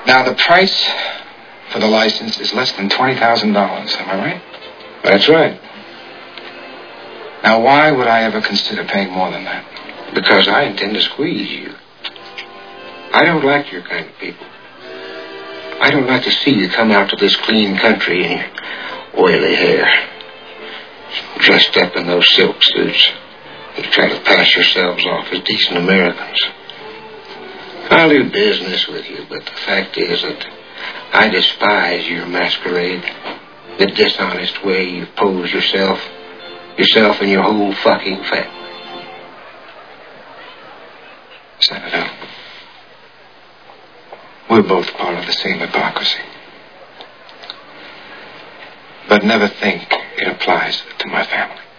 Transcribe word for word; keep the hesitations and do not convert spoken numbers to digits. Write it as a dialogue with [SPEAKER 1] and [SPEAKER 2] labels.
[SPEAKER 1] Now, the price for the license is less than twenty thousand dollars. Am I right?
[SPEAKER 2] That's right.
[SPEAKER 1] Now, why would I ever consider paying more than that?
[SPEAKER 2] Because I intend to squeeze you. I don't like your kind of people. I don't like to see you come out to this clean country in your oily hair, dressed up in those silk suits. You try to pass yourselves off as decent Americans. I'll do business with you, but the fact is that I despise your masquerade, the dishonest way you pose yourself, yourself and your whole fucking family.
[SPEAKER 1] Senator, we're both part of the same hypocrisy. But never think it applies to my family.